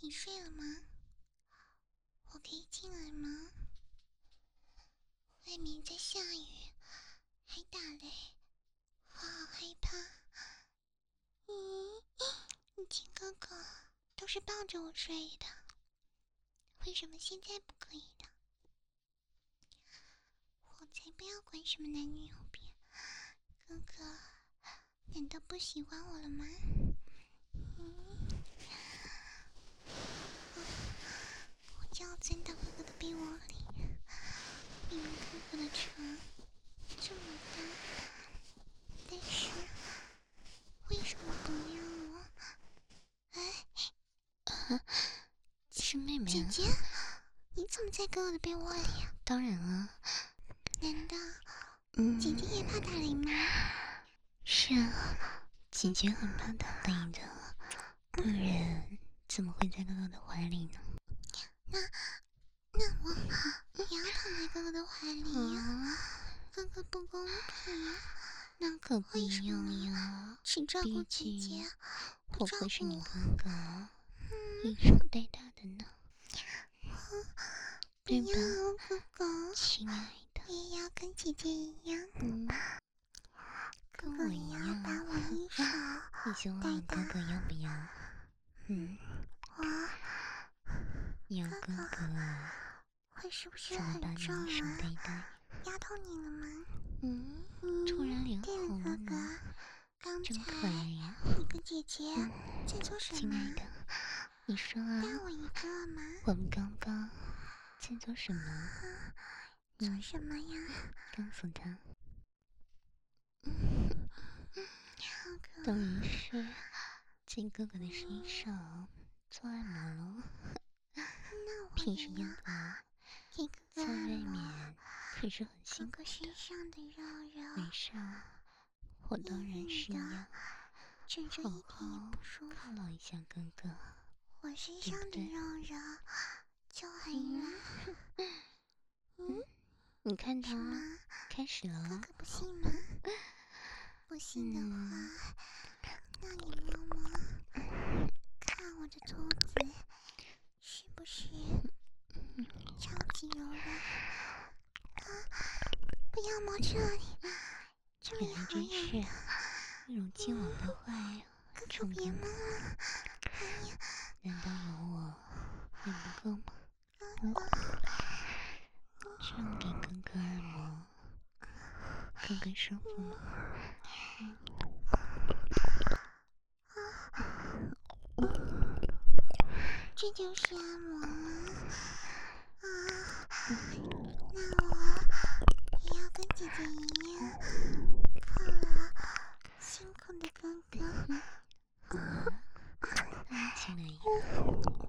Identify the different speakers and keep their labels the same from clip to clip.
Speaker 1: 你睡了吗？我可以进来吗？外面在下雨，还打雷，我好害怕。你亲哥哥都是抱着我睡的，为什么现在不可以的？我才不要管什么男女有别，哥哥，难道不喜欢我了吗？我就要钻到哥哥的被窝里，明明哥哥的床这么大，但是为什么不让我？
Speaker 2: 是妹妹
Speaker 1: 姐姐，你怎么在哥哥的被窝里啊？
Speaker 2: 当然了，
Speaker 1: 难道姐姐也怕打雷吗？
Speaker 2: 是啊，姐姐很怕打雷的，不然怎么会在哥哥的怀里呢？
Speaker 1: 那我也要躺在哥哥的怀里呀，哥哥不公平。
Speaker 2: 那可不一样呀，
Speaker 1: 只照顾姐姐，
Speaker 2: 我
Speaker 1: 照顾
Speaker 2: 会是你哥哥一手带大的呢，对吧，
Speaker 1: 哥哥，
Speaker 2: 亲爱的？
Speaker 1: 我也要跟姐姐一样，
Speaker 2: 跟我一样。
Speaker 1: 把我一手
Speaker 2: 你希望哥哥要不要？要哥哥
Speaker 1: 会是不是
Speaker 2: 怎么把
Speaker 1: 很重
Speaker 2: 你一手
Speaker 1: 啊？
Speaker 2: 带大？
Speaker 1: 压到你了吗？
Speaker 2: 突然脸
Speaker 1: 对了，
Speaker 2: 红了
Speaker 1: 哥哥，
Speaker 2: 呢，
Speaker 1: 刚才
Speaker 2: 真可爱呀！
Speaker 1: 你跟姐姐在做什么？
Speaker 2: 亲爱的，你说啊，
Speaker 1: 带我一个吗？
Speaker 2: 我们刚刚在做什么？
Speaker 1: 做什么呀？
Speaker 2: 告诉他，
Speaker 1: 哥哥，
Speaker 2: 当然是在哥哥的身上做按摩喽。
Speaker 1: 那我
Speaker 2: 平时哥
Speaker 1: 也要
Speaker 2: 哥
Speaker 1: 给哥哥
Speaker 2: 在外
Speaker 1: 按摩
Speaker 2: 面可是很
Speaker 1: 哥
Speaker 2: 辛苦
Speaker 1: 哥身
Speaker 2: 的，
Speaker 1: 上的肉
Speaker 2: 没
Speaker 1: 肉，
Speaker 2: 事，我当然是要
Speaker 1: 真正
Speaker 2: 好
Speaker 1: 一点也
Speaker 2: 好
Speaker 1: 不舒服。
Speaker 2: 犒劳一下哥哥。
Speaker 1: 我身上的肉肉就很软。
Speaker 2: 你看他
Speaker 1: 是吗？
Speaker 2: 开始
Speaker 1: 哥
Speaker 2: 了，
Speaker 1: 哥不信吗？不信的话，那你摸摸，看我的肚子是不是超级柔软？不要摸这里，这里好
Speaker 2: 原来真是
Speaker 1: 痒的。
Speaker 2: 一如既往的坏
Speaker 1: 哥哥
Speaker 2: 宠哥
Speaker 1: 别摸
Speaker 2: 哥，
Speaker 1: 了，
Speaker 2: 难道有我还不够吗？这样给哥哥按摩，哥哥舒服吗？
Speaker 1: 这就是按摩吗？那我也要跟姐姐一样，犒劳辛苦的哥哥。
Speaker 2: 好啊，那一起来呀！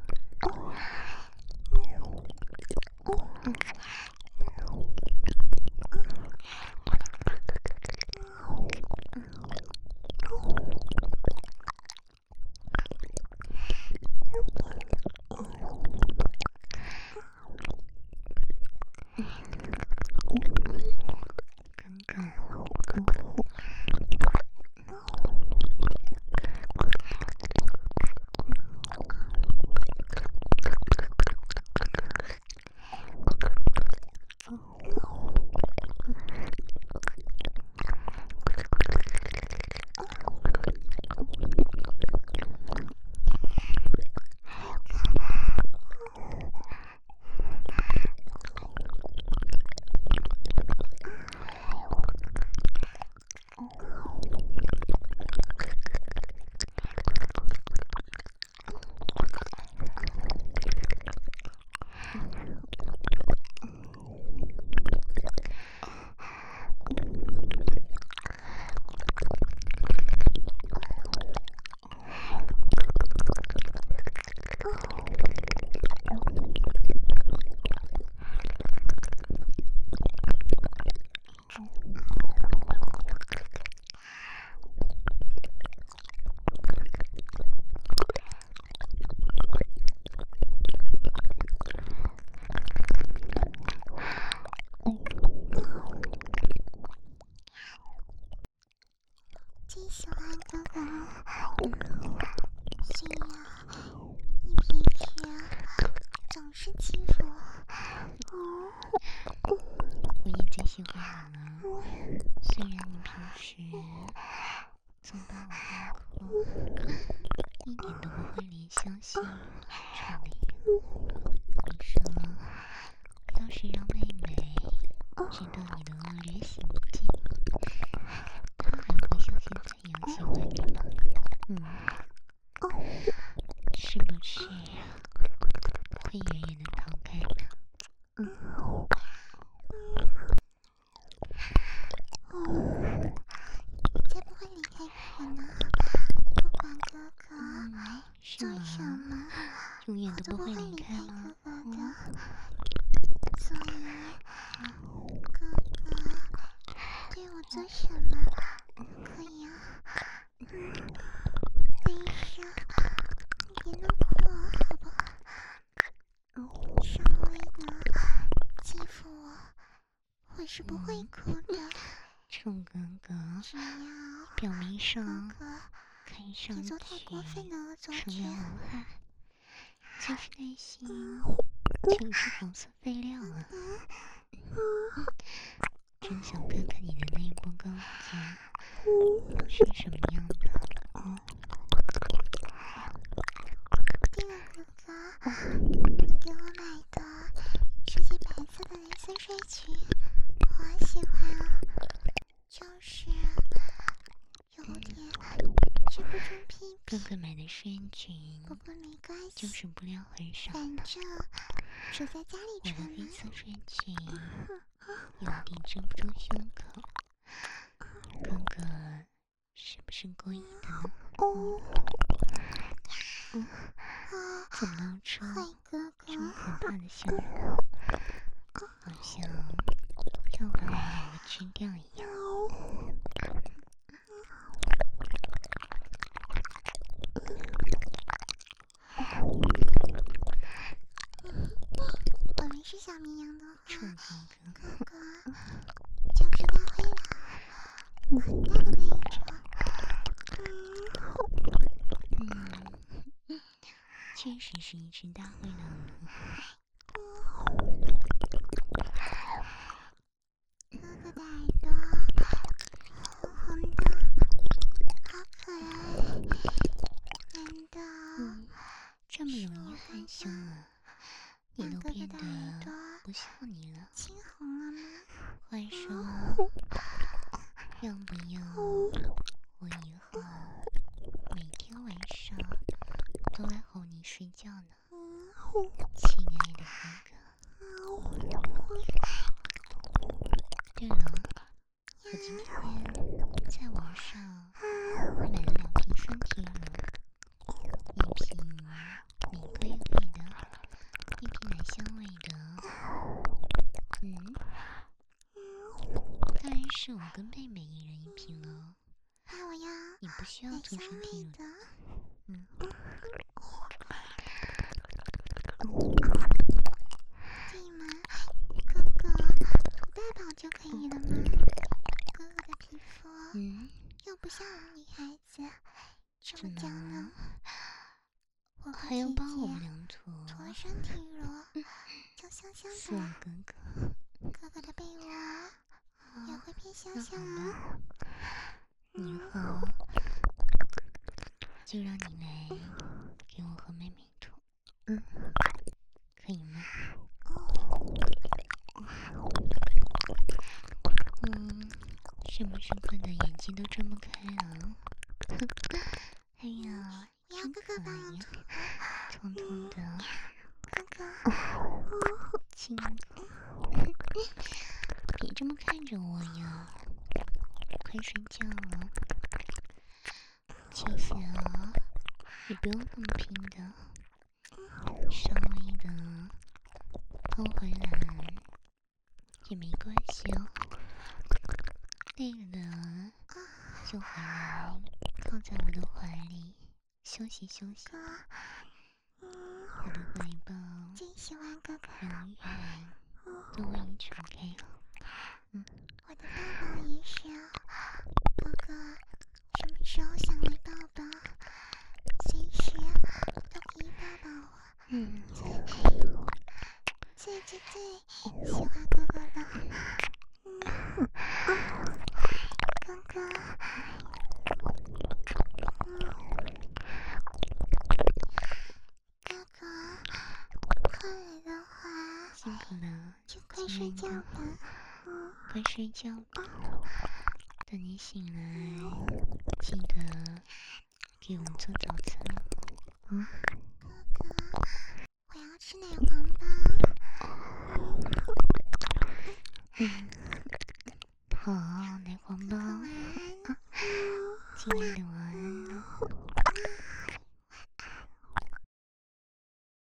Speaker 1: 最喜欢哥哥，需要一瓶是欺负我。
Speaker 2: 我也最喜欢你了。虽然你平时总把我当哭，一点都不会怜香惜玉处理。你说，要是让妹妹知道你的恶劣行径，她还会像现在一样喜欢你吗？是不是会远远的逃开呢？
Speaker 1: 才不会离开我呢。不管哥哥做什么，
Speaker 2: 永远
Speaker 1: 我都不会
Speaker 2: 都不会离
Speaker 1: 离开
Speaker 2: 开吗？
Speaker 1: 哥哥的。所以，哥哥对我做什么可以啊？但是你别难过好不好？稍微的欺负我，我是不会哭的。
Speaker 2: 臭哥哥，
Speaker 1: 只要
Speaker 2: 表面上
Speaker 1: 哥哥
Speaker 2: 看上
Speaker 1: 别
Speaker 2: 去
Speaker 1: 做太过分的恶作
Speaker 2: 纯
Speaker 1: 剧。
Speaker 2: 良无害，其实内心就是红色废料啊！真想看看你的那波高尖是什么样的。
Speaker 1: 对了，哥哥，你给我买的是件白色的蕾丝睡裙，我好喜欢啊，就是有点支不住屁屁。
Speaker 2: 哥哥买的睡裙，
Speaker 1: 不过没关系，
Speaker 2: 就是布料很少。
Speaker 1: 反正只在家里
Speaker 2: 我的
Speaker 1: 穿嘛。
Speaker 2: 黑色睡裙有点遮不住胸口，哥哥是不是故意的呢？怎么露出
Speaker 1: 坏哥哥，
Speaker 2: 这么可怕的笑容？好像要把我们两个吃掉一样。
Speaker 1: 我们是小绵羊的
Speaker 2: 臭
Speaker 1: 话，
Speaker 2: 哥哥，
Speaker 1: 哥哥就是大灰狼，很大的那一种。
Speaker 2: 确实是一只大灰狼呢。
Speaker 1: 哥哥的耳朵红红的，好可爱。难道
Speaker 2: 这么容易害羞啊？你都变得不像你了。
Speaker 1: 青红了吗？
Speaker 2: 快说，要不要我以后每天晚上都来哄你睡觉呢？亲爱的哥哥。对了，我今天在网上买了2瓶身体乳，一瓶玫瑰味的，一瓶奶香味的。当然是我跟妹妹一人一瓶了。
Speaker 1: 那我要
Speaker 2: 你不需要
Speaker 1: 奶
Speaker 2: 涂
Speaker 1: 香味
Speaker 2: 身体乳。
Speaker 1: 的。可以吗？哥哥，涂大宝就可以了吗？哥哥的皮肤又不像我们女孩子这么娇嫩。我
Speaker 2: 还要帮我们俩涂？
Speaker 1: 涂了身体乳就香香
Speaker 2: 是我
Speaker 1: 的。
Speaker 2: 哥哥。
Speaker 1: 哥哥的被窝也会变香香
Speaker 2: 吗？以后就让你来给我和妹妹涂，可以吗？是不是困得眼睛都睁不开了？哎呀，
Speaker 1: 要哥哥帮我涂。
Speaker 2: 彤彤的，
Speaker 1: 哥哥，
Speaker 2: 亲哥，别这么看着我呀，快睡觉了。其实啊，你不用那么拼的，稍微的偷回来也没关系哦。累了就回来靠在我的怀里休息休息。我的怀抱
Speaker 1: 真喜欢哥哥，
Speaker 2: 永远都为你敞开了。
Speaker 1: 我的抱抱也是。哥哥什么时候想来抱抱，随时都可以抱抱我。 哥哥，哥哥，快来的话，
Speaker 2: 辛苦了，
Speaker 1: 就快睡觉吧。
Speaker 2: 快睡觉吧。等你醒来，记得给我做早餐。
Speaker 1: 哥哥，我要吃奶黄包。
Speaker 2: 好，奶黄包。
Speaker 1: 晚安。
Speaker 2: 亲爱的，晚